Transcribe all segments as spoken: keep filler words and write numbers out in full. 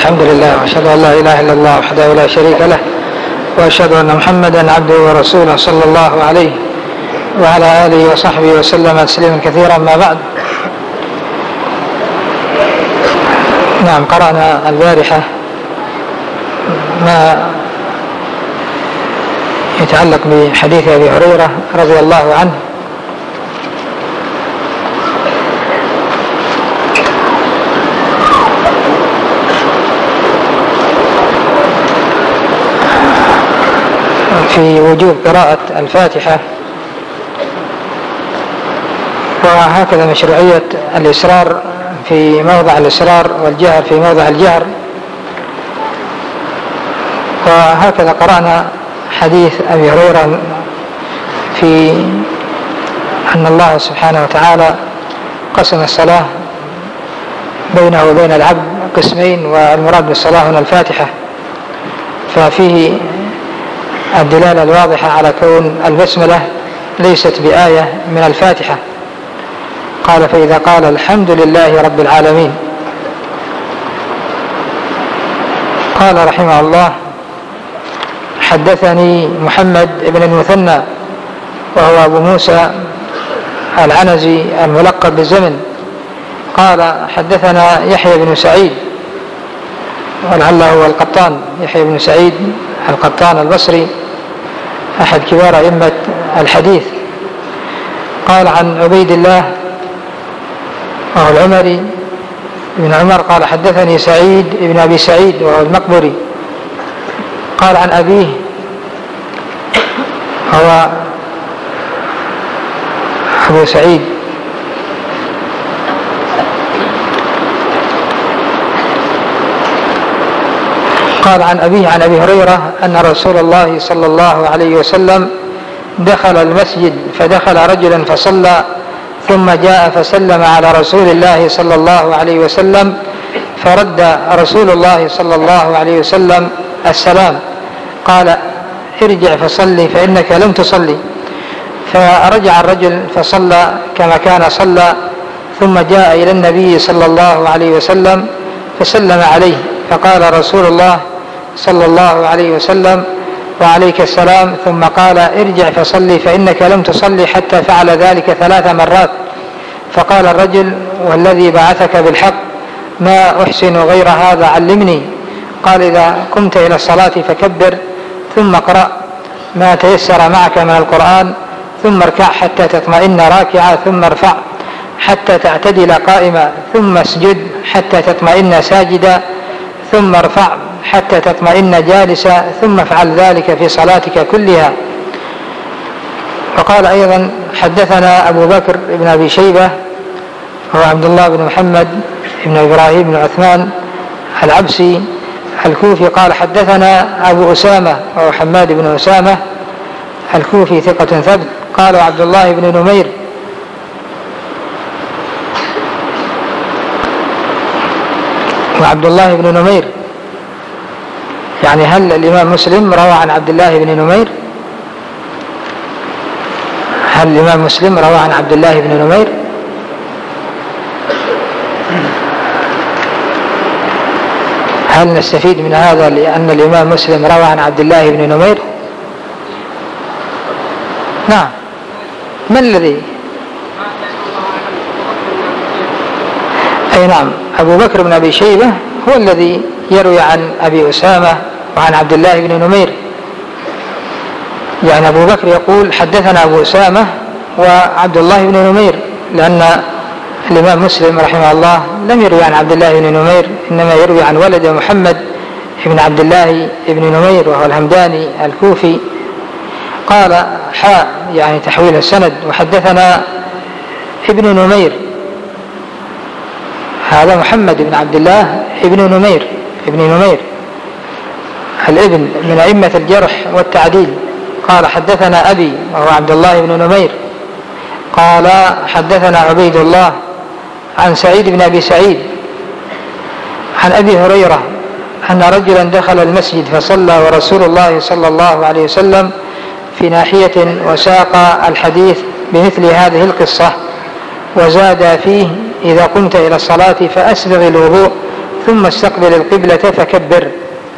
الحمد لله، وأشهد أن لا إله إلا الله وحده لا شريك له، وأشهد أن محمدا عبده ورسوله صلى الله عليه وعلى آله وصحبه وسلم تسليما كثيرا. ما بعد، نعم، قرأنا البارحة ما يتعلق بحديث أبي هريرة رضي الله عنه، في وجوب قراءة الفاتحة، وهكذا مشروعية الإسرار في موضع الإسرار والجهر في موضع الجهر. وهكذا قرأنا حديث أبي هريرة في أن الله سبحانه وتعالى قسم الصلاة بينه وبين العبد قسمين، والمراد بالصلاة هنا الفاتحة، ففيه الدلالة الواضحة على كون البسملة ليست بآية من الفاتحة. قال: فإذا قال الحمد لله رب العالمين. قال رحمه الله: حدثني محمد بن المثنى وهو أبو موسى العنزي الملقب بالزمن، قال: حدثنا يحيى بن سعيد، ولعله هو القطان، يحيى بن سعيد القطان البصري أحد كبار أئمة الحديث. قال عن عبيد الله وهو العمري بن عمر قال: حدثني سعيد بن أبي سعيد وهو المقبري، قال عن أبيه هو أبو سعيد قال عن أبيه عن أبي هريرة أن رسول الله صلى الله عليه وسلم دخل المسجد، فدخل رجلا فصلى، ثم جاء فسلم على رسول الله صلى الله عليه وسلم، فرد رسول الله صلى الله عليه وسلم السلام، قال: ارجع فصلي فإنك لم تصلي. فرجع الرجل فصلى كما كان صلى، ثم جاء إلى النبي صلى الله عليه وسلم فسلم عليه، فقال رسول الله صلى الله عليه وسلم: وعليك السلام. ثم قال: ارجع فصلي فإنك لم تصلي، حتى فعل ذلك ثلاث مرات. فقال الرجل: والذي بعثك بالحق ما أحسن غير هذا، علمني. قال: إذا قمت إلى الصلاة فكبر، ثم اقرأ ما تيسر معك من القرآن، ثم اركع حتى تطمئن راكعا، ثم ارفع حتى تعتدل قائما، ثم اسجد حتى تطمئن ساجدا، ثم ارفع حتى تطمئن جالسا، ثم افعل ذلك في صلاتك كلها. وقال أيضا: حدثنا أبو بكر بن أبي شيبة هو عبد الله بن محمد بن إبراهيم بن عثمان العبسي الكوفي، قال: حدثنا أبو أسامة وهو حماد بن أسامة الكوفي ثقة ثبت، قال: عبد الله بن نمير وعبد الله بن نمير، يعني هل الإمام مسلم روى عن عبد الله بن نمير؟ هل الإمام مسلم روى عن عبد الله بن نمير؟ هل نستفيد من هذا لأن الإمام مسلم روى عن عبد الله بن نمير؟ نعم. من الذي؟ أي نعم، أبو بكر بن أبي شيبة هو الذي يروي عن أبي أسامة وعن عبد الله بن نمير. يعني أبو بكر يقول: حدثنا أبو أسامة وعبد الله بن نمير، لأن الإمام مسلم رحمه الله لم يروي عن عبد الله بن نمير، إنما يروي عن ولد محمد بن عبد الله بن نمير وهو الهمداني الكوفي. قال: حاء، يعني تحويل السند. وحدثنا ابن نمير، هذا محمد بن عبد الله ابن نمير ابن نمير الابن من أئمة الجرح والتعديل. قال: حدثنا أبي وهو عبد الله بن نمير، قال: حدثنا عبيد الله عن سعيد بن أبي سعيد عن أبي هريرة أن رجلا دخل المسجد فصلى ورسول الله صلى الله عليه وسلم في ناحية، وساق الحديث بمثل هذه القصة، وزاد فيه: إذا قمت إلى الصلاة فأسبغ الوضوء، ثم استقبل القبلة فكبر.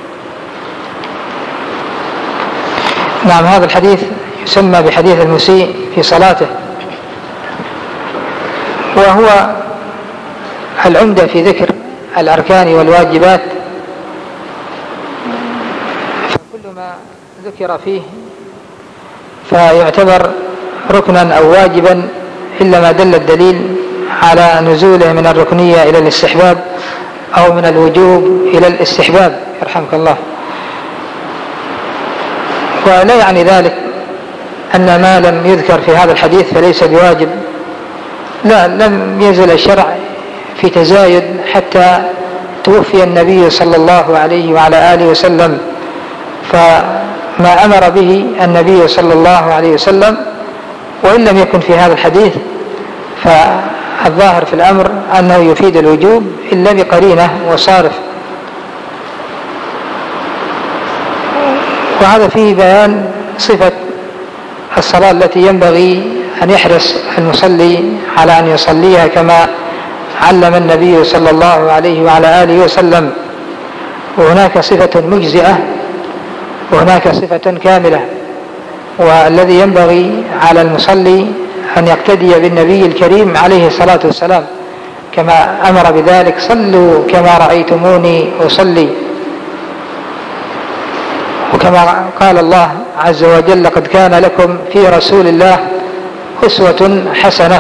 نعم، هذا الحديث يسمى بحديث المسيء في صلاته، وهو العمدة في ذكر الأركان والواجبات، فكل ما ذكر فيه فيعتبر ركنا أو واجبا إلا ما دل الدليل على نزوله من الركنية إلى الاستحباب أو من الوجوب إلى الاستحباب يرحمك الله. ولا يعني ذلك أن ما لم يذكر في هذا الحديث فليس بواجب، لا، لم يزل الشرع في تزايد حتى توفي النبي صلى الله عليه وعلى آله وسلم، فما أمر به النبي صلى الله عليه وسلم وإن لم يكن في هذا الحديث فالظاهر في الأمر أنه يفيد الوجوب إلا بقرينة وصارف. وهذا فيه بيان صفة الصلاة التي ينبغي أن يحرص المصلي على أن يصليها كما علم النبي صلى الله عليه وعلى آله وسلم. وهناك صفة مجزئة وهناك صفة كاملة، والذي ينبغي على المصلي أن يقتدي بالنبي الكريم عليه الصلاة والسلام كما أمر بذلك: صلوا كما رأيتموني أصلي. وكما قال الله عز وجل: لقد كان لكم في رسول الله أسوة حسنة.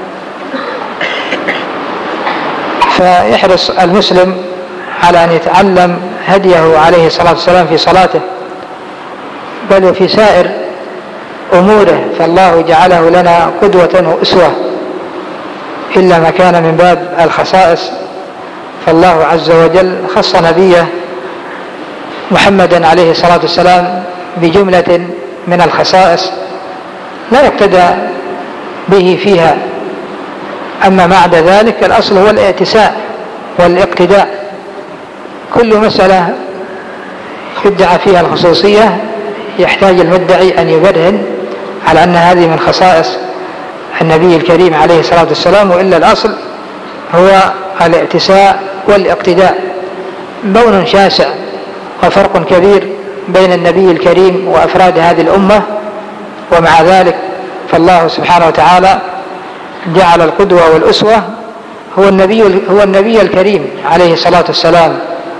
فيحرص المسلم على أن يتعلم هديه عليه الصلاة والسلام في صلاته بل وفي سائر أموره، فالله جعله لنا قدوة وأسوة، إلا ما كان من باب الخصائص، فالله عز وجل خص نبيه محمدا عليه الصلاة والسلام بجملة من الخصائص لا يقتدى به فيها. أما بعد ذلك الأصل هو الائتساء والاقتداء. كل مسألة يدعى فيها الخصوصية يحتاج المدعي أن يبرهن على أن هذه من خصائص النبي الكريم عليه الصلاة والسلام، وإلا الأصل هو الائتساء والاقتداء. بون شاسع وفرق كبير بين النبي الكريم وأفراد هذه الأمة، ومع ذلك فالله سبحانه وتعالى جعل القدوة والأسوة هو النبي, هو النبي الكريم عليه الصلاة والسلام.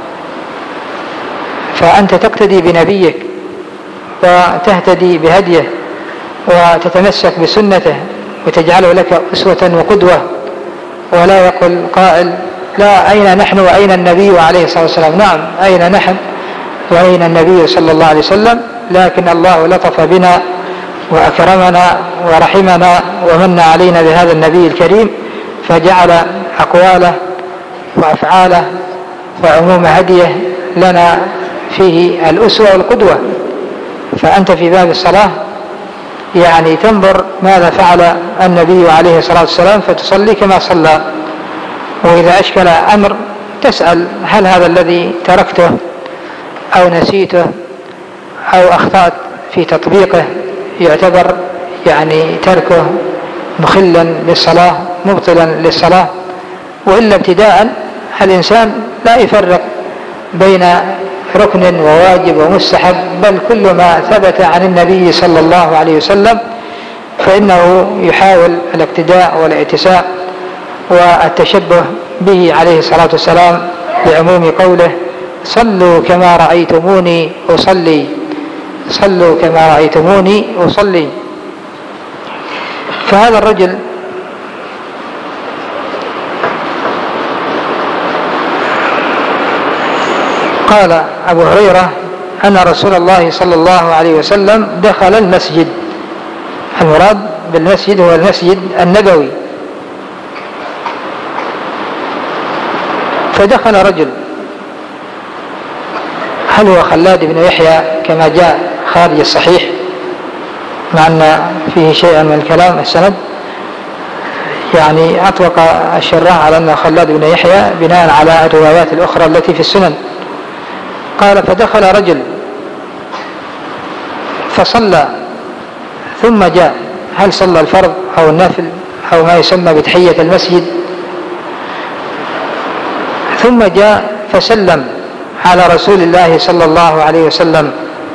فأنت تقتدي بنبيك وتهتدي بهديه وتتمسك بسنته وتجعله لك أسوة وقدوة، ولا يقول قائل: لا، أين نحن وأين النبي عليه الصلاة والسلام؟ نعم، أين نحن وأين النبي صلى الله عليه وسلم، لكن الله لطف بنا وأكرمنا ورحمنا ومن علينا بهذا النبي الكريم، فجعل أقواله وأفعاله وعموم هديه لنا فيه الأسوة والقدوة. فأنت في باب الصلاة يعني تنظر ماذا فعل النبي عليه الصلاة والسلام فتصلي كما صلى، وإذا أشكل أمر تسأل: هل هذا الذي تركته أو نسيته أو أخطأت في تطبيقه يعتبر يعني تركه مخلا للصلاة مبطلا للصلاة؟ وإلا ابتداء الإنسان لا يفرق بين ركن وواجب ومستحب، بل كل ما ثبت عن النبي صلى الله عليه وسلم فإنه يحاول الاقتداء والائتساء والتشبه به عليه الصلاة والسلام، بعموم قوله: صلوا كما رأيتموني أصلي. صلوا كما رأيتموني أصلي. فهذا الرجل قال أبو هريرة أن رسول الله صلى الله عليه وسلم دخل المسجد. المراد بالمسجد هو المسجد النبوي. فدخل رجل، هل هو خلاد بن يحيى كما جاء خارج الصحيح، مع أن فيه شيئا من الكلام السند، يعني أطلق الشراح على أن خلاد بن يحيى بناء على الروايات الأخرى التي في السنن. قال: فدخل رجل فصلى ثم جاء. هل صلى الفرض أو النافل أو ما يسمى بتحية المسجد؟ ثم جاء فسلم على رسول الله صلى الله عليه وسلم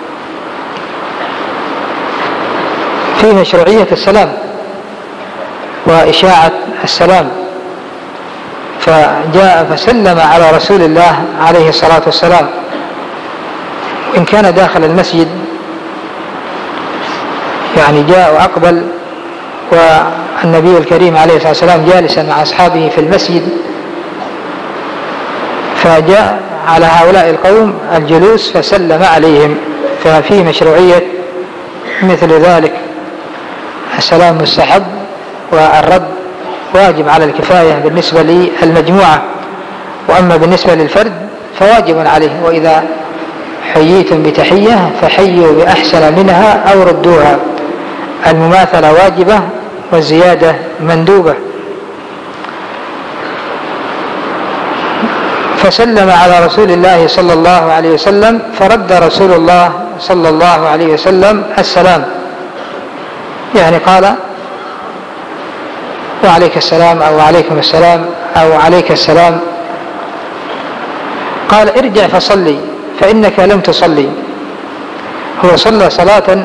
في مشروعية السلام وإشاعة السلام، فجاء فسلم على رسول الله عليه الصلاة والسلام، وإن كان داخل المسجد يعني جاء وأقبل والنبي الكريم عليه الصلاة والسلام جالسا مع أصحابه في المسجد، فجاء على هؤلاء القوم الجلوس فسلم عليهم، ففي مشروعية مثل ذلك. السلام مستحب والرد واجب على الكفاية بالنسبة للمجموعة، وأما بالنسبة للفرد فواجب عليه. وإذا حييتم بتحية فحيوا بأحسن منها أو ردوها. المماثلة واجبة والزيادة مندوبة. فسلم على رسول الله صلى الله عليه وسلم، فرد رسول الله صلى الله عليه وسلم السلام، يعني قال وعليك السلام أو عليكم السلام أو عليك السلام. قال ارجع فصلي فإنك لم تصلي. هو صلى صلاة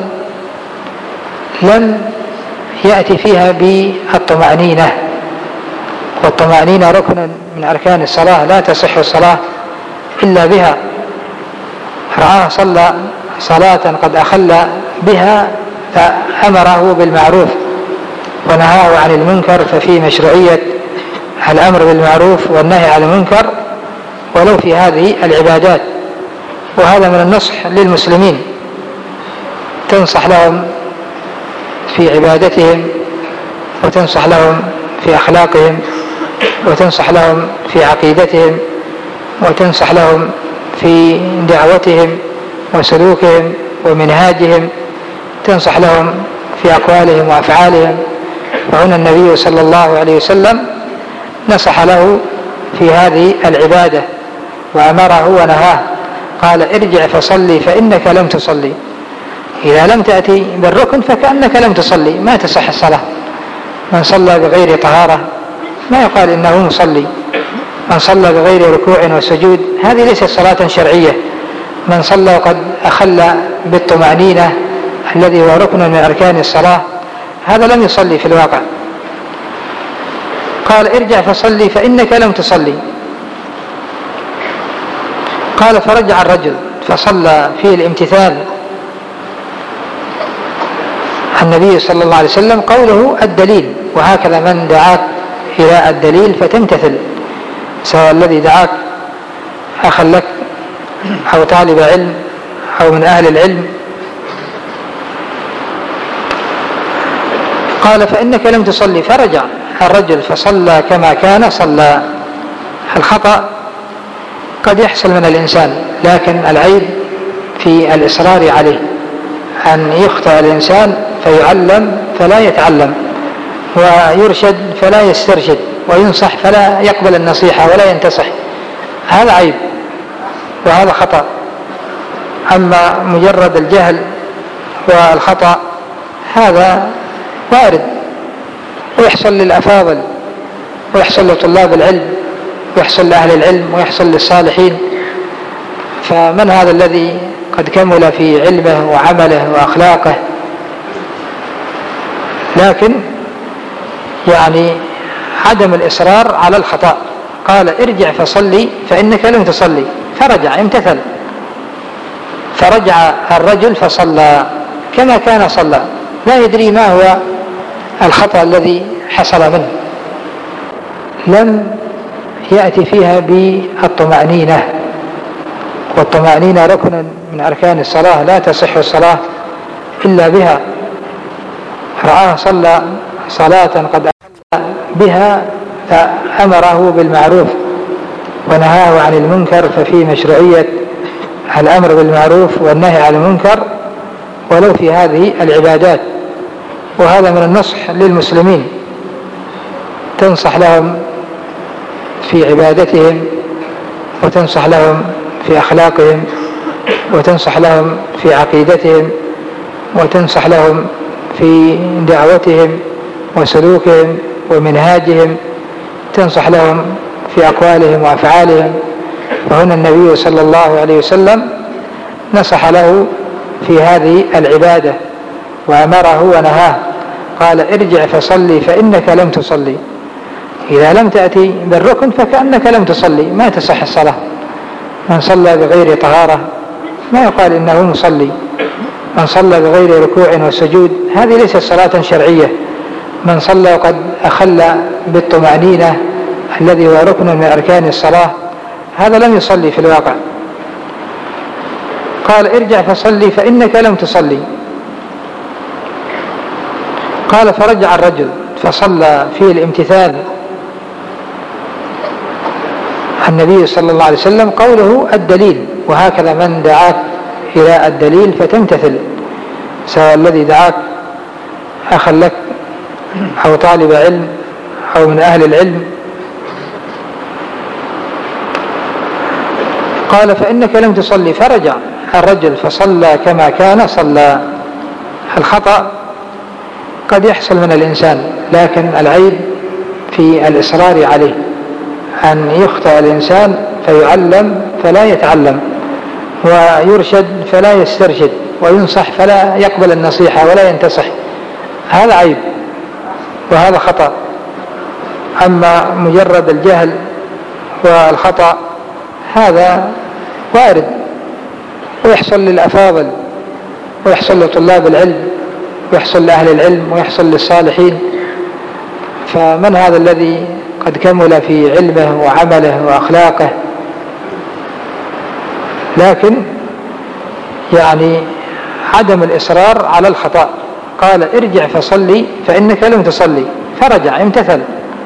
لم يأتي فيها بالطمأنينة، والطمأنينة ركن من أركان الصلاة، لا تصح الصلاة إلا بها. رآه صلى صلاة قد أخل بها فأمره بالمعروف ونهاه عن المنكر، ففي مشروعية الأمر بالمعروف والنهي عن المنكر ولو في هذه العبادات. وهذا من النصح للمسلمين، تنصح لهم في عبادتهم، وتنصح لهم في أخلاقهم، وتنصح لهم في عقيدتهم، وتنصح لهم في دعوتهم وسلوكهم ومنهاجهم، تنصح لهم في أقوالهم وأفعالهم. وهنا النبي صلى الله عليه وسلم نصح له في هذه العبادة وأمره ونهاه، قال ارجع فصلي فإنك لم تصلي. إذا لم تأتي بالركن فكأنك لم تصلي، ما تصح الصلاة. من صلى بغير طهارة ما يقال إنه مصلي. من صلى بغير ركوع وسجود هذه ليست صلاة شرعية. من صلى وقد أخل بالطمأنينة الذي هو ركن من أركان الصلاة هذا لم يصلي في الواقع. قال ارجع فصلي فإنك لم تصلي. قال فرجع الرجل فصلى في الامتثال النبي صلى الله عليه وسلم قوله الدليل، وهكذا من دعاك إلى الدليل فتمتثل، سواء الذي دعاك أخا لك أو طالب علم أو من أهل العلم. قال فإنك لم تصلي، فرجع الرجل فصلى كما كان صلى. الخطأ قد يحصل من الإنسان، لكن العيب في الإصرار عليه، أن يخطئ الإنسان فيعلم فلا يتعلم، ويرشد فلا يسترشد، وينصح فلا يقبل النصيحة ولا ينتصح. هذا عيب وهذا خطأ. أما مجرد الجهل والخطأ هذا وارد، ويحصل للأفاضل، ويحصل لطلاب العلم، ويحصل لأهل العلم، ويحصل للصالحين. فمن هذا الذي قد كمل في علمه وعمله وأخلاقه؟ لكن يعني عدم الإصرار على الخطأ. قال ارجع فصلي فإنك لم تصلي، فرجع امتثل. فرجع الرجل فصلى كما كان صلى، لا يدري ما هو الخطأ الذي حصل منه. لم يأتي فيها بالطمأنينة، والطمأنينة ركن من أركان الصلاة، لا تصح الصلاة إلا بها. رآه صلى صلاة قد أخل بها فأمره بالمعروف ونهاه عن المنكر، ففي مشروعية الأمر بالمعروف والنهي عن المنكر ولو في هذه العبادات. وهذا من النصح للمسلمين، تنصح لهم في عبادتهم، وتنصح لهم في أخلاقهم، وتنصح لهم في عقيدتهم، وتنصح لهم في دعوتهم وسلوكهم ومنهاجهم، تنصح لهم في أقوالهم وأفعالهم. فهنا النبي صلى الله عليه وسلم نصح له في هذه العبادة وأمره ونهاه، قال ارجع فصلي فإنك لم تصلي. إذا لم تأتي بالركن فكأنك لم تصلي، ما تصح الصلاة. من صلى بغير طهارة ما يقال إنه مصلي، من صلى بغير ركوع وسجود هذه ليست صلاة شرعية. من صلى وقد أخل بالطمأنينة الذي هو ركن من أركان الصلاة هذا لم يصلي في الواقع. قال ارجع فصلي فإنك لم تصلي. قال فرجع الرجل فصلى فيه الامتثال. النبي صلى الله عليه وسلم قوله الدليل، وهكذا من دعاك إلى الدليل فتمتثل، سواء الذي دعاك أخا لك أو طالب علم أو من أهل العلم. قال فإنك لم تصلي، فرجع الرجل فصلى كما كان صلى. الخطأ قد يحصل من الإنسان، لكن العيب في الإصرار عليه، أن يخطئ الإنسان فيعلم فلا يتعلم، ويرشد فلا يسترشد، وينصح فلا يقبل النصيحة ولا ينتصح. هذا عيب وهذا خطأ. أما مجرد الجهل والخطأ هذا وارد، ويحصل للأفاضل ويحصل لطلاب العلم ويحصل لأهل العلم ويحصل للصالحين. فمن هذا الذي قد كمل في علمه وعمله وأخلاقه؟ لكن يعني عدم الإصرار على الخطأ. قال ارجع فصلي فإنك لم تصلي، فرجع امتثل.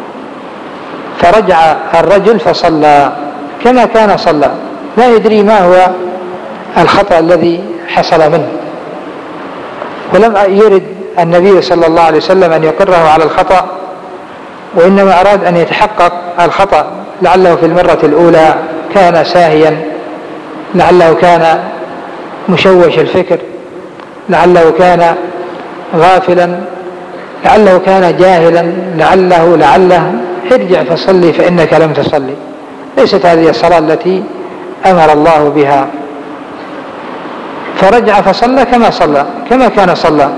فرجع الرجل فصلى كما كان صلى، لا يدري ما هو الخطأ الذي حصل منه، ولم يرد النبي صلى الله عليه وسلم أن يقره على الخطأ، وإنما أراد أن يتحقق الخطأ. لعله في المرة الأولى كان ساهيا، لعله كان مشوش الفكر، لعله كان غافلا، لعله كان جاهلا، لعله لعله ارجع فصلي فإنك لم تصلي. ليست هذه الصلاة التي أمر الله بها. فرجع فصلى كما صلى كما كان صلى.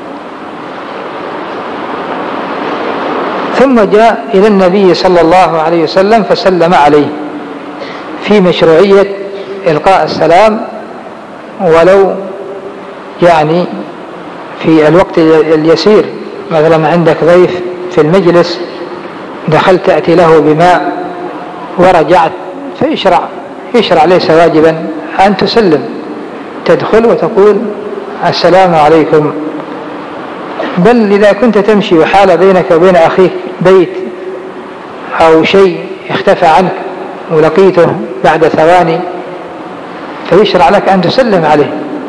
ثم جاء إلى النبي صلى الله عليه وسلم فسلم عليه، في مشروعية إلقاء السلام، ولو يعني في الوقت اليسير. مثلا عندك ضيف في المجلس، دخلت تأتي له بماء ورجعت، فيشرع يشرع ليس واجبا أن تسلم، تدخل وتقول السلام عليكم. بل إذا كنت تمشي وحال بينك وبين أخيك بيت أو شيء اختفى عنك ولقيته بعد ثواني، فيشرع لك أن تسلم عليه.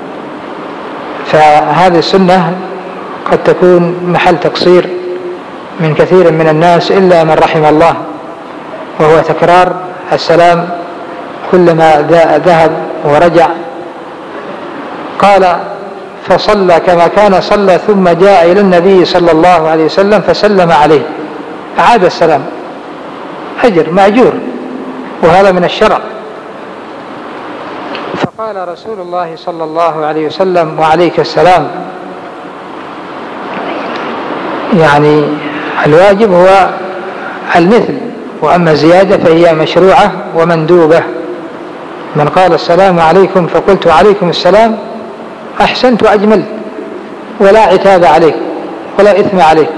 فهذه السنة قد تكون محل تقصير من كثير من الناس إلا من رحم الله، وهو تكرار السلام كلما ذهب ورجع. قال فصلى كما كان صلى، ثم جاء إلى النبي صلى الله عليه وسلم فسلم عليه، أعاد السلام، أجر مأجور، وهذا من الشرع. فقال رسول الله صلى الله عليه وسلم وعليك السلام. يعني الواجب هو المثل، وأما زيادة فهي مشروعة ومندوبة. من قال السلام عليكم فقلت عليكم السلام أحسنت وأجملت، ولا عتاب عليك ولا إثم عليك.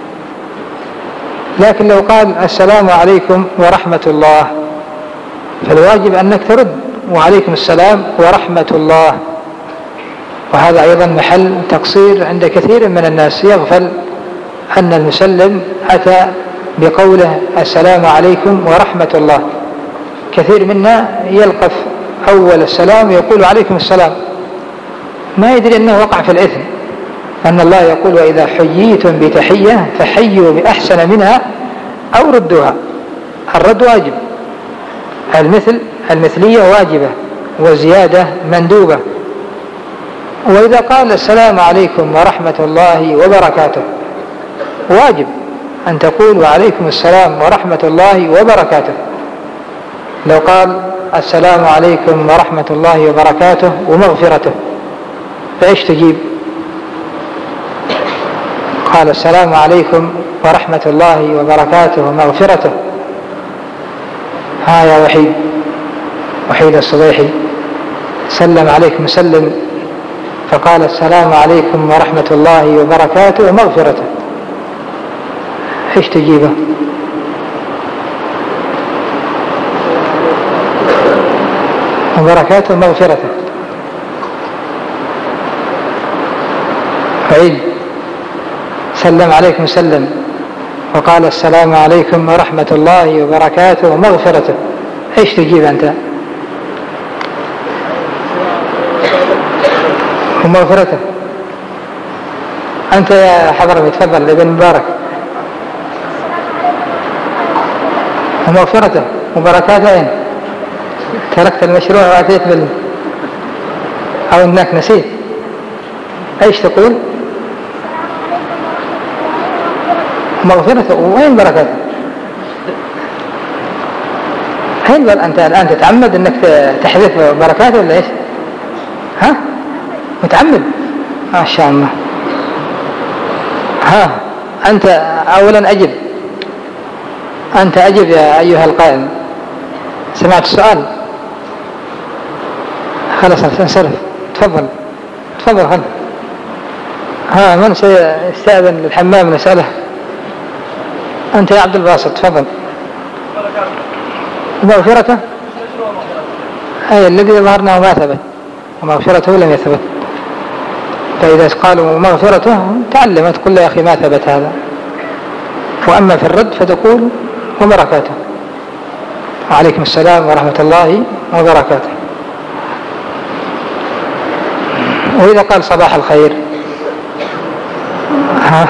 لكن لو قال السلام عليكم ورحمة الله فالواجب أنك ترد وعليكم السلام ورحمة الله. وهذا أيضا محل تقصير عند كثير من الناس، يغفل أن المسلم أتى بقوله السلام عليكم ورحمة الله. كثير منا يلقف أول السلام يقول عليكم السلام، ما يدري أنه وقع في الإثم، أن الله يقول وإذا حييتم بتحية فحيوا بأحسن منها أو ردوها. الرد واجب، المثل المثلية واجبة، وزيادة مندوبة. وإذا قال السلام عليكم ورحمة الله وبركاته واجب أن تقول وعليكم السلام ورحمة الله وبركاته، لو قال السلام عليكم ورحمة الله وبركاته ومغفرته فإيش تجيب؟ قال السلام عليكم ورحمة الله وبركاته ومغفرته. ها يا وحيد وحيد الصبيحي، سلم عليكم سلم، فقال السلام عليكم ورحمة الله وبركاته ومغفرته، ايش تجيبه؟ وبركاته ومغفرته. عيد، سلم عليكم سلم، وقال السلام عليكم ورحمة الله وبركاته ومغفرته، ايش تجيب انت؟ ومغفرته. انت يا حضرمي تفضل ابن مبارك. ومغفرته وبركاته اين؟ تركت المشروع واتيت بال او انك نسيت. ايش تقول؟ مغفرته وين بركاته؟ هين بل انت الان تتعمد انك تحذف بركاته ولا ايش؟ ها؟ متعمد؟ ما شاء الله. ها انت اولا اجب، انت اجب يا ايها القائم. سمعت السؤال؟ خلاص انصرف، تفضل تفضل خل. ها من سيستأذن للحمام نسأله؟ أنت يا عبد الباسط تفضل. مغفرته أي الذي ظهرنا ما ثبت، ومغفرته لم يثبت. فإذا قالوا مغفرته تعلمت قل يا أخي ما ثبت هذا. وأما في الرد فتقول وبركاته. وعليكم السلام ورحمة الله وبركاته. وإذا قال صباح الخير ها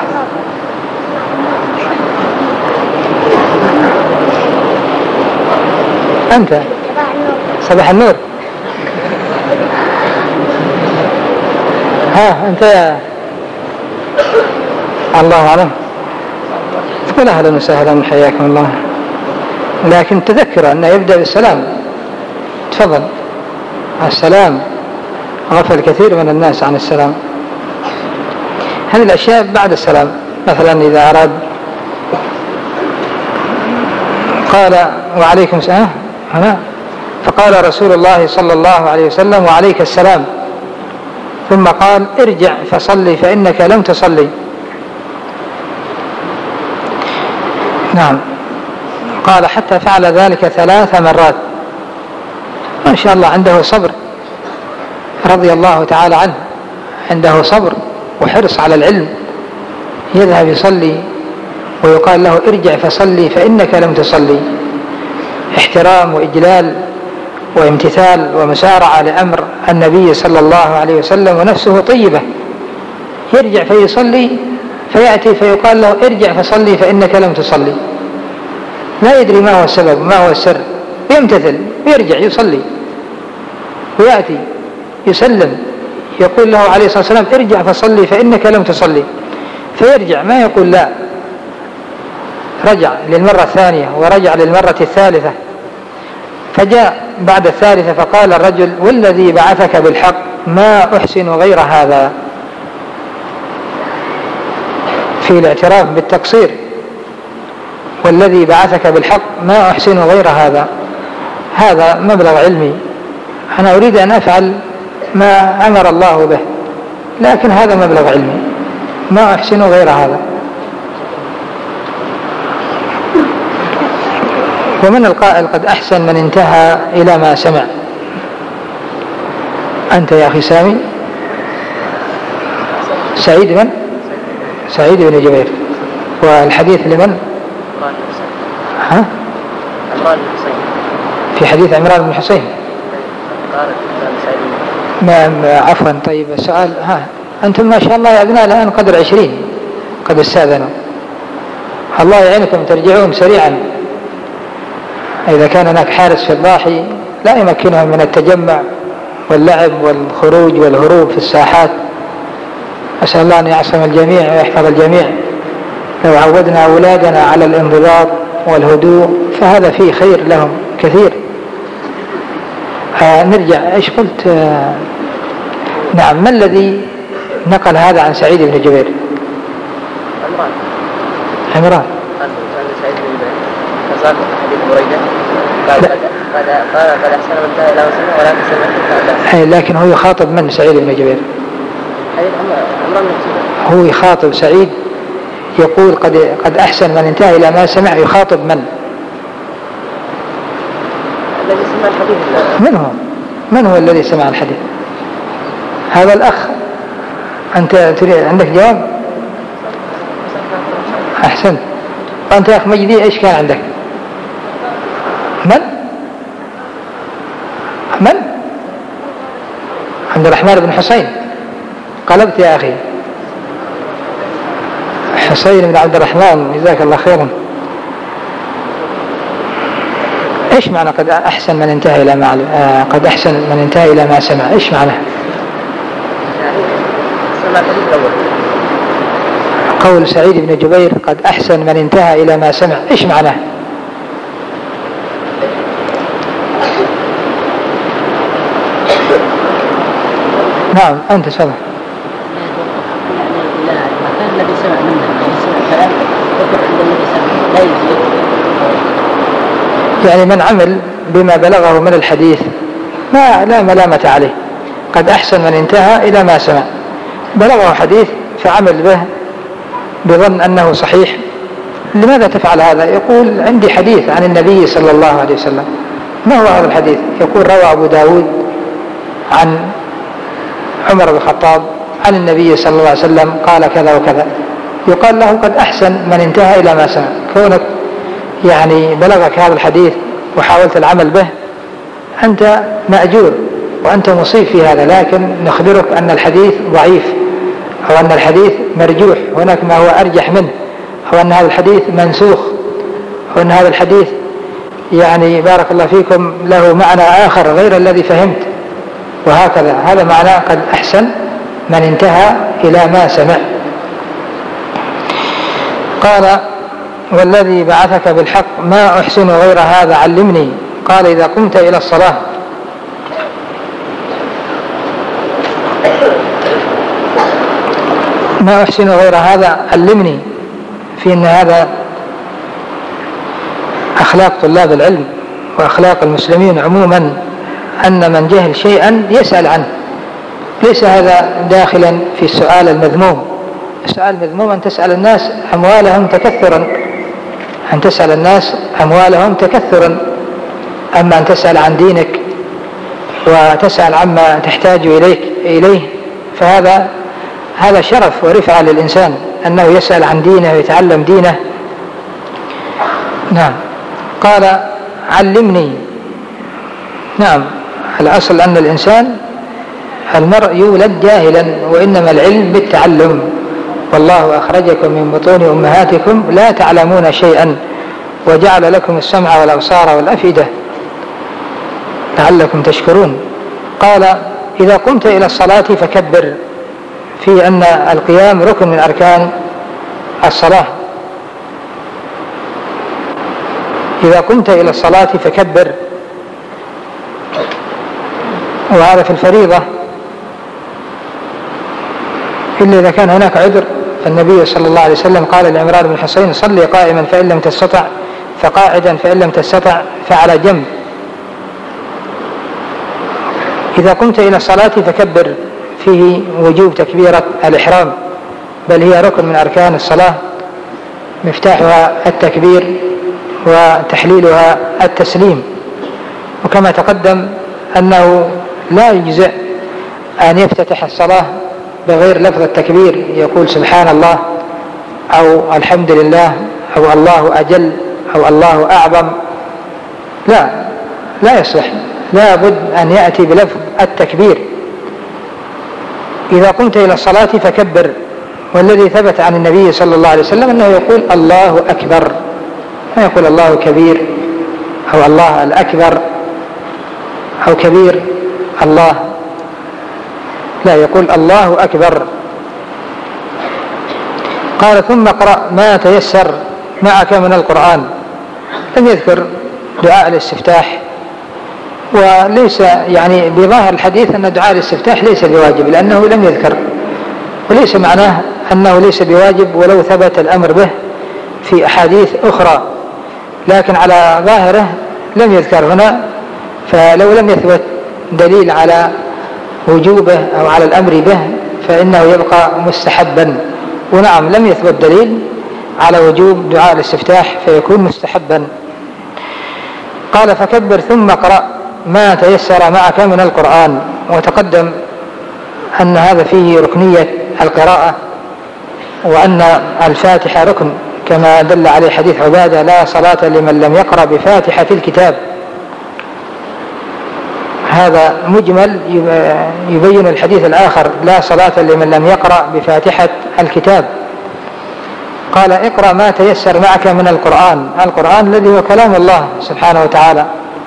أنت صباح النور. ها أنت يا الله أعلم تقول أهلا وسهلا حياكم الله، لكن تذكر أنه يبدأ بالسلام. تفضل. السلام غفل كثير من الناس عن السلام. هذه الأشياء بعد السلام. مثلا إذا أراد قال وعليكم السلام هنا، فقال رسول الله صلى الله عليه وسلم وعليك السلام، ثم قال ارجع فصلي فإنك لم تصلي. نعم. قال حتى فعل ذلك ثلاث مرات. ما شاء الله عنده صبر رضي الله تعالى عنه، عنده صبر وحرص على العلم. يذهب يصلي ويقال له ارجع فصلي فإنك لم تصلي. احترام وإجلال وامتثال ومسارعة لأمر النبي صلى الله عليه وسلم، ونفسه طيبة. يرجع فيصلي فيأتي فيقال له ارجع فصلي فإنك لم تصلي. لا يدري ما هو السبب ما هو السر، يمتثل ويرجع يصلي ويأتي يسلم، يقول له عليه الصلاة والسلام ارجع فصلي فإنك لم تصلي، فيرجع ما يقول لا. رجع للمرة الثانية ورجع للمرة الثالثة، فجاء بعد الثالثة فقال الرجل والذي بعثك بالحق ما أحسن غير هذا، في الاعتراف بالتقصير. والذي بعثك بالحق ما أحسن غير هذا، هذا مبلغ علمي، أنا أريد أن أفعل ما أمر الله به، لكن هذا مبلغ علمي ما أحسن غير هذا. ومن القائل قد أحسن من انتهى إلى ما سمع. أنت يا أخي سامي سعيد من؟ سعيد بن جبير. والحديث لمن؟ ها؟ في حديث عمران بن حسين. ما عفوا. طيب السؤال ها أنتم ما شاء الله يا أبناء الآن قدر عشرين قد استاذنوا، الله يعينكم ترجعون سريعا. إذا كان هناك حارس في الضاحي لا يمكنهم من التجمع واللعب والخروج والهروب في الساحات. أسأل الله أن يعصم الجميع ويحفظ الجميع. لو عودنا أولادنا على الانضباط والهدوء فهذا فيه خير لهم كثير. آه نرجع ايش قلت. آه نعم. ما الذي نقل هذا عن سعيد بن جبير؟ عمران. عمران. سعيد بن جبير فصار حديث بريدة قال قد قال قد أحسن من انتهى إلى وسلم ولا تسمع. لكن هو يخاطب من سعيد بن جبير؟ حديث عمران. هو يخاطب سعيد يقول قد قد أحسن من انتهى إلى ما سمع، يخاطب من؟ الذي سمع الحديث. من هو؟ من هو الذي سمع الحديث؟ هذا الأخ. أنت تريد عندك جواب؟ أحسن. وأنت يا أخ مجدي إيش كان عندك؟ من؟ من؟ عبد الرحمن بن حسين. قلبت يا أخي. حسين بن عبد الرحمن، جزاك الله خيرا. إيش معنى قد أحسن من انتهى إلى ما آه قد أحسن من انتهى إلى ما سمع؟ إيش معنى؟ قول سعيد بن جبير قد أحسن من انتهى إلى ما سمع، إيش معناه؟ نعم أنت سمع. الذي سمع منه سمع كلام وقف عند الذي سمع لا يجوز. يعني من عمل بما بلغه من الحديث ما لا ملامة عليه. قد أحسن من انتهى إلى ما سمع، بلغه حديث فعمل به بظن أنه صحيح. لماذا تفعل هذا؟ يقول عندي حديث عن النبي صلى الله عليه وسلم. ما هو هذا الحديث؟ يقول روى أبو داود عن عمر بن الخطاب عن النبي صلى الله عليه وسلم قال كذا وكذا. يقال له قد أحسن من انتهى إلى ما سمع. كونك يعني بلغك هذا الحديث وحاولت العمل به أنت مأجور وأنت مصيب في هذا، لكن نخبرك أن الحديث ضعيف أو أن الحديث مرجوح، هناك ما هو أرجح منه، أو أن هذا الحديث منسوخ، أو أن هذا الحديث يعني بارك الله فيكم له معنى آخر غير الذي فهمت، وهكذا. هذا معناه قد أحسن من انتهى إلى ما سمع. قال والذي بعثك بالحق ما أحسن غير هذا علمني. قال إذا قمت إلى الصلاة ما أحسن غير هذا علمني، في أن هذا أخلاق طلاب العلم وأخلاق المسلمين عموما، أن من جهل شيئا يسأل عنه. ليس هذا داخلا في السؤال المذموم. السؤال المذموم أن تسأل الناس أموالهم تكثرا، أن تسأل الناس أموالهم تكثرا. أما أن تسأل عن دينك وتسأل عما تحتاج إليك إليه فهذا هذا شرف ورفعة للإنسان أنه يسأل عن دينه ويتعلم دينه. نعم. قال علمني. نعم، الأصل أن الإنسان المرء يولد جاهلا، وإنما العلم بالتعلم. والله أخرجكم من بطون أمهاتكم لا تعلمون شيئا وجعل لكم السمع والأبصار والأفئدة لعلكم تشكرون. قال إذا قمت إلى الصلاة فكبر، في أن القيام ركن من أركان الصلاة. إذا قمت إلى الصلاة فكبر، وهذا في الفريضة إلا إذا كان هناك عذر. فالنبي صلى الله عليه وسلم قال لعمران بن حسين صلي قائما فإن لم تستطع فقاعدا فإن لم تستطع فعلى جنب. إذا قمت إلى الصلاة فكبر، فيه وجوب تكبيرة الإحرام، بل هي ركن من أركان الصلاة، مفتاحها التكبير وتحليلها التسليم. وكما تقدم أنه لا يجزئ أن يفتتح الصلاة بغير لفظ التكبير، يقول سبحان الله أو الحمد لله أو الله أجل أو الله أعظم. لا لا يصلح، لا بد أن يأتي بلفظ التكبير. إذا قمت إلى الصلاة فكبر، والذي ثبت عن النبي صلى الله عليه وسلم أنه يقول الله أكبر، ما يقول الله كبير أو الله الأكبر أو كبير الله، لا، يقول الله أكبر. قال ثم اقرأ ما تيسر معك من القرآن. لم يذكر دعاء الاستفتاح وليس يعني بظاهر الحديث أن دعاء الاستفتاح ليس بواجب لأنه لم يذكر، وليس معناه أنه ليس بواجب ولو ثبت الأمر به في أحاديث أخرى، لكن على ظاهره لم يذكر هنا، فلو لم يثبت دليل على وجوبه أو على الأمر به فإنه يبقى مستحبا. ونعم لم يثبت دليل على وجوب دعاء الاستفتاح فيكون مستحبا. قال فكبر ثم اقرأ ما تيسر معك من القرآن. وتقدم أن هذا فيه ركنية القراءة، وأن الفاتحة ركن كما دل عليه حديث عبادة لا صلاة لمن لم يقرأ بفاتحة الكتاب. هذا مجمل يبين الحديث الآخر لا صلاة لمن لم يقرأ بفاتحة الكتاب. قال اقرأ ما تيسر معك من القرآن. القرآن الذي هو كلام الله سبحانه وتعالى،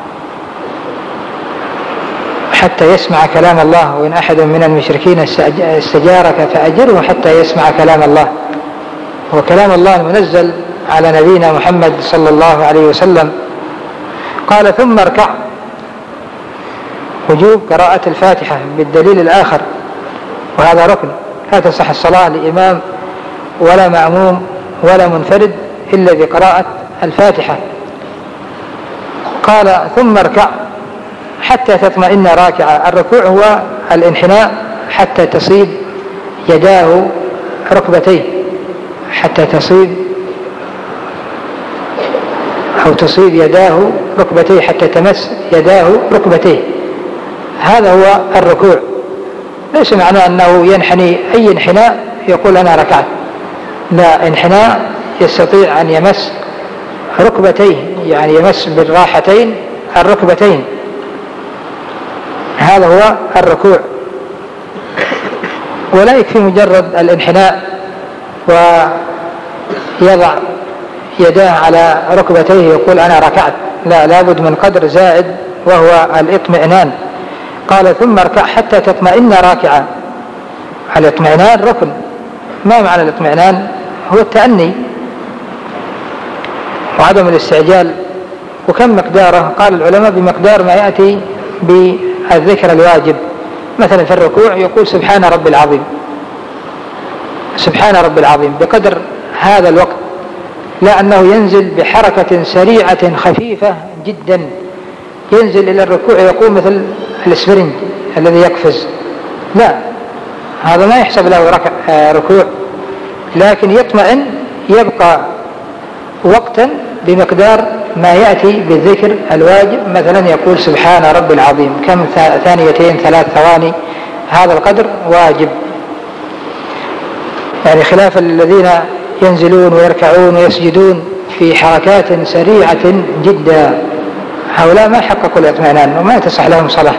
حتى يسمع كلام الله. وإن أحد من المشركين استجارك فأجره حتى يسمع كلام الله. وكلام الله المنزل على نبينا محمد صلى الله عليه وسلم. قال ثم اركع، وجوب قراءة الفاتحة بالدليل الآخر، وهذا ركن لا تصح الصلاة لإمام ولا مأموم ولا منفرد إلا بقراءة الفاتحة. قال ثم اركع حتى تطمئن راكعا. الركوع هو الانحناء حتى تصيب يداه ركبتيه، حتى تصيب أو تصيب يداه ركبتيه، حتى تمس يداه ركبتيه. هذا هو الركوع. ليس معناه أنه ينحني أي انحناء يقول أنا ركعت، لا، انحناء يستطيع أن يمس ركبتيه، يعني يمس بالراحتين الركبتين. هذا هو الركوع. ولا يكفي مجرد الانحناء ويضع يداه على ركبتيه يقول أنا ركعت، لا، لابد من قدر زائد وهو الاطمئنان. قال ثم اركع حتى تطمئن راكعا. الاطمئنان ركن. ما معنى الاطمئنان؟ هو التأني وعدم الاستعجال. وكم مقداره؟ قال العلماء بمقدار ما يأتي بالذكر الواجب. مثلا في الركوع يقول سبحان رب العظيم، سبحان رب العظيم بقدر هذا الوقت، لا أنه ينزل بحركة سريعة خفيفة جدا، ينزل إلى الركوع يقول مثل الاسفرنج الذي يقفز، لا، هذا ما يحسب له ركوع. لكن يطمئن، يبقى وقتا بمقدار ما يأتي بالذكر الواجب. مثلا يقول سبحان رب العظيم كم ثانيتين ثلاث ثواني، هذا القدر واجب. يعني خلاف الذين ينزلون ويركعون ويسجدون في حركات سريعة جدا، هؤلاء ما حققوا الاطمئنان وما تصح لهم صلاة.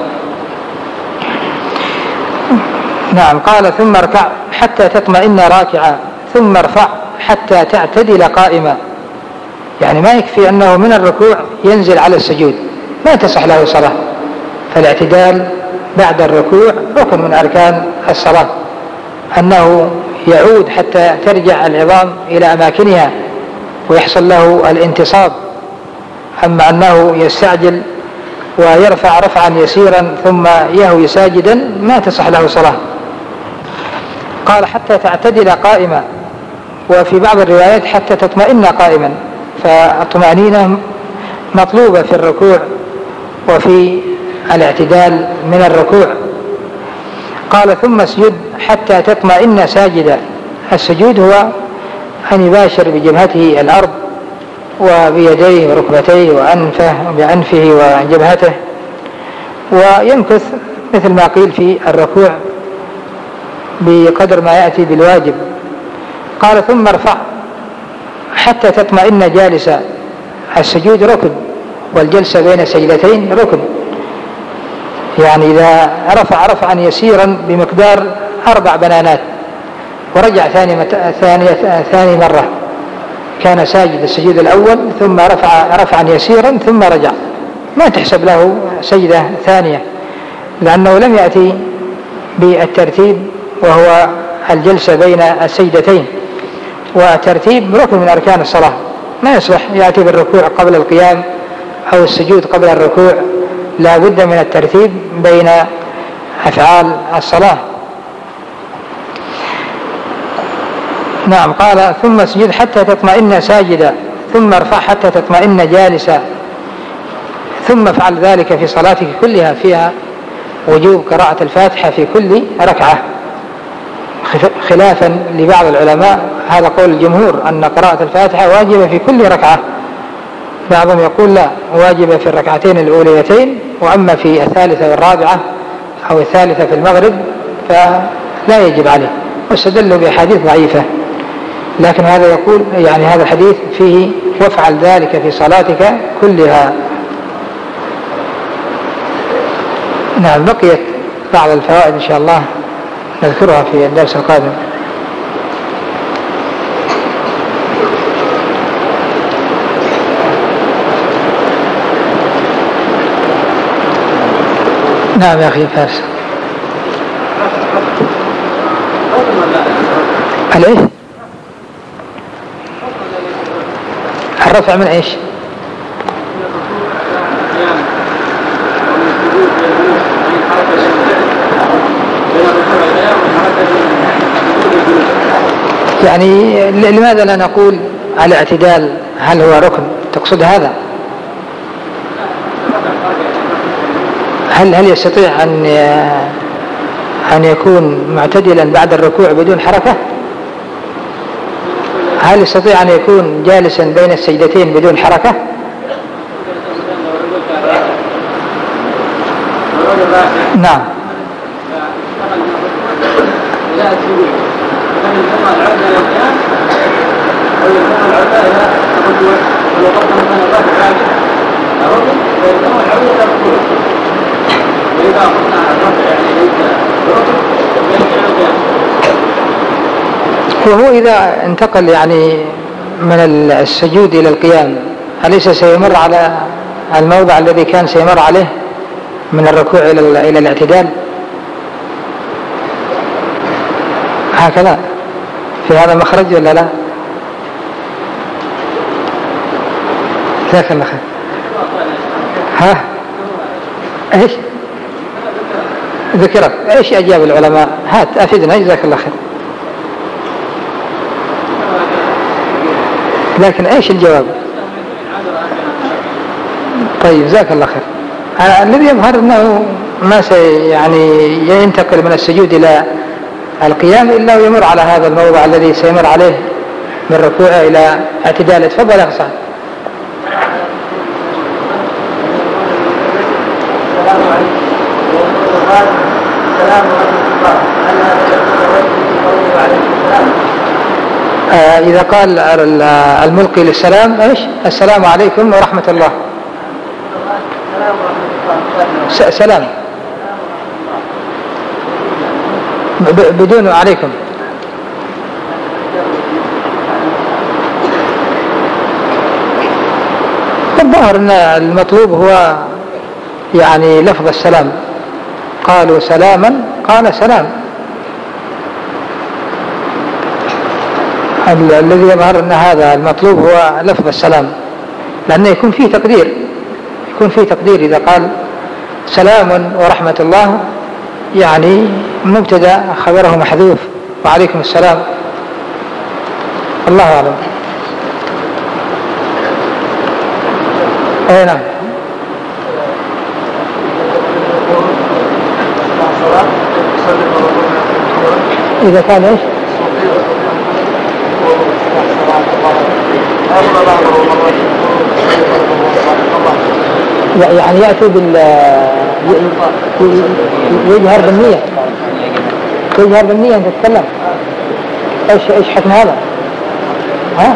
نعم. قال ثم اركع حتى تطمئن راكعا ثم ارفع حتى تعتدل قائما. يعني ما يكفي أنه من الركوع ينزل على السجود، ما تصح له صلاة. فالاعتدال بعد الركوع ركن من أركان الصلاة، أنه يعود حتى ترجع العظام إلى أماكنها ويحصل له الانتصاب. أما أنه يستعجل ويرفع رفعا يسيرا ثم يهوي ساجدا ما تصح له صلاة. قال حتى تعتدل قائما، وفي بعض الروايات حتى تطمئن قائما. فالطمأنينة مطلوبة في الركوع وفي الاعتدال من الركوع. قال ثم اسجد حتى تطمئن ساجدا. السجود هو أن يباشر بجبهته الأرض وبيديه وركبتيه وأنفه بأنفه وجبهته، ويمكث مثل ما قيل في الركوع بقدر ما يأتي بالواجب. قال ثم ارفع حتى تطمئن جالسا. السجود ركن، والجلسة بين سجدتين ركن. يعني إذا رفع رفعا يسيرا بمقدار أربع بنانات ورجع ثاني, مت... ثاني... ثاني مرة، كان ساجد السجود الأول ثم رفع رفعا يسيرا ثم رجع، ما تحسب له سجدة ثانية، لأنه لم يأتي بالترتيب وهو الجلسة بين السجدتين. وترتيب ركن من أركان الصلاة، ما يصلح يأتي بالركوع قبل القيام أو السجود قبل الركوع لا بد من الترتيب بين أفعال الصلاة. نعم. قال ثم اسجد حتى تطمئن ساجدا ثم ارفع حتى تطمئن جالسا ثم افعل ذلك في صلاتك كلها، فيها وجوب قراءة الفاتحة في كل ركعة، خلافا لبعض العلماء، هذا قول الجمهور أن قراءة الفاتحة واجبة في كل ركعة، بعضهم يقول لا، واجبة في الركعتين الأوليتين، وأما في الثالثة والرابعة أو الثالثة في المغرب فلا يجب عليه، واستدلوا بأحاديث ضعيفة. لكن هذا يقول يعني هذا الحديث فيه وافعل ذلك في صلاتك كلها. نعم. بقيت بعض الفوائد إن شاء الله نذكرها في الدرس القادم. نعم يا أخي فارس. الإيش؟ الرفع من إيش؟ يعني لماذا لا نقول على اعتدال هل هو ركن؟ تقصد هذا؟ هل هل يستطيع أن أن يكون معتدلا بعد الركوع بدون حركة؟ هل يستطيع أن يكون جالسا بين السجدتين بدون حركة؟ نعم. وهو إذا انتقل يعني من السجود إلى القيام أليس سيمر على الموضع الذي كان سيمر عليه من الركوع إلى إلى الاعتدال؟ هكذا في هذا مخرج ولا لا؟ ذاك الله خير. ها ايش ذكرت؟ ايش اجاب العلماء؟ هات افدنا جزاك الله خير. لكن ايش الجواب؟ طيب جزاك الله خير. الذي يظهر انه ما سي يعني ينتقل من السجود الى القيام الا ويمر على هذا الموضع الذي سيمر عليه من ركوع الى اعتدال. تفضل يا حسين. آه إذا قال الملقي للسلام إيش؟ السلام عليكم ورحمة الله. سلام بدون عليكم. الظاهر أن المطلوب هو يعني لفظ السلام. قالوا سلاما قال سلام. الذي يظهر أن هذا المطلوب هو لفظ السلام، لأنه يكون فيه تقدير، يكون فيه تقدير إذا قال سلام ورحمة الله، يعني مبتدأ خبره محذوف وعليكم السلام. الله أعلم. أي نعم. إذا كان إيش؟ يعني يأتي بال يجهر بالنية، يجهر بالنية أن تتكلم. إيش إيش حكم هذا؟ ها؟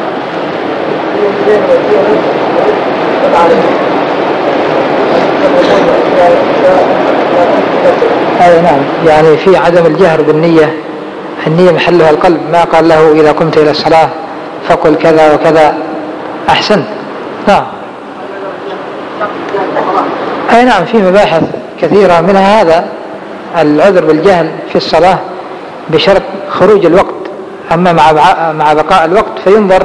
أي نعم. يعني في عدم الجهر بالنية، النية محلها القلب. ما قال له إذا قمت إلى الصلاة فقل كذا وكذا. أحسنت. نعم. أي نعم. في مباحث كثيرة منها هذا العذر بالجهل في الصلاة بشرط خروج الوقت. أما مع مع بقاء الوقت فينظر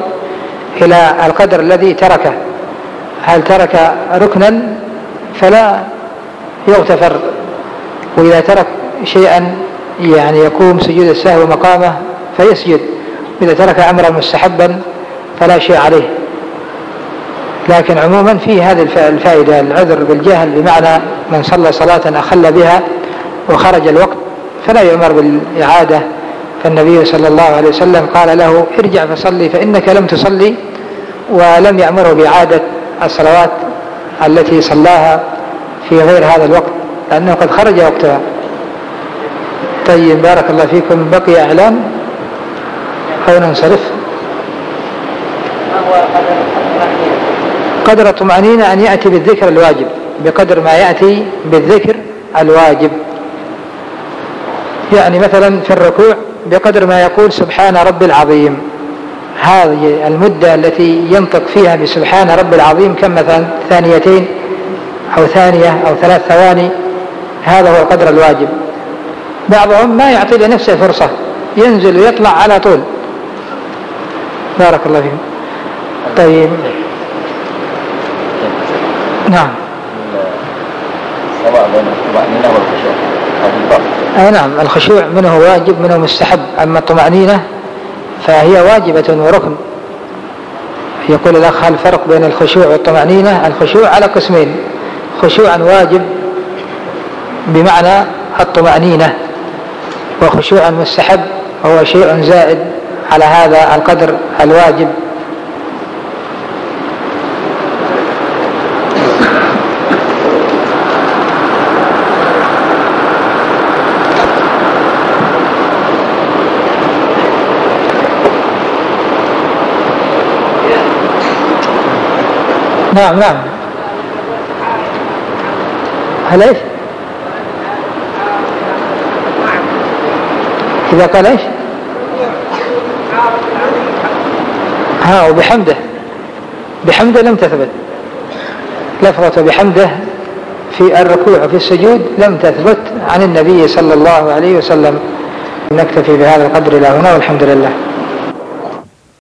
إلى القدر الذي تركه، هل ترك ركنا فلا يغتفر، وإذا ترك شيئا يعني يقوم سجود السهو مقامه فيسجد، وإذا ترك أمرا مستحبا فلا شيء عليه. لكن عموما فيه هذه الفائدة، العذر بالجهل، بمعنى من صلى صلاة أخل بها وخرج الوقت فلا يؤمر بالإعادة، فالنبي صلى الله عليه وسلم قال له ارجع فصلي فإنك لم تصلي، ولم يأمره بإعادة الصلوات التي صلاها في غير هذا الوقت لأنه قد خرج وقتها. طيب بارك الله فيكم. بقي إعلان أو ننصرف؟ قدر الطمأنينة أن يأتي بالذكر الواجب بقدر ما يأتي بالذكر الواجب، يعني مثلا في الركوع بقدر ما يقول سبحان رب العظيم، هذه المدة التي ينطق فيها بسبحان رب العظيم كم مثلا ثانيتين أو ثانية أو ثلاث ثواني، هذا هو القدر الواجب. بعضهم ما يعطي لنفسه فرصة، ينزل ويطلع على طول. بارك الله فيكم. طيب نعم. سواء بين الطمأنينة والخشوع. أي نعم، الخشوع منه واجب منه مستحب، أما الطمأنينة فهي واجبة وركن. يقول الأخ هل الفرق بين الخشوع والطمأنينة؟ الخشوع على قسمين، خشوعا واجب بمعنى الطمأنينة، وخشوعا مستحب هو شيء زائد على هذا القدر الواجب. نعم نعم. هل ايش؟ إذا قال ايش؟ ها وبحمده، بحمده لم تثبت لفظة بحمده في الركوع وفي السجود، لم تثبت عن النبي صلى الله عليه وسلم. نكتفي بهذا القدر إلى هنا والحمد لله.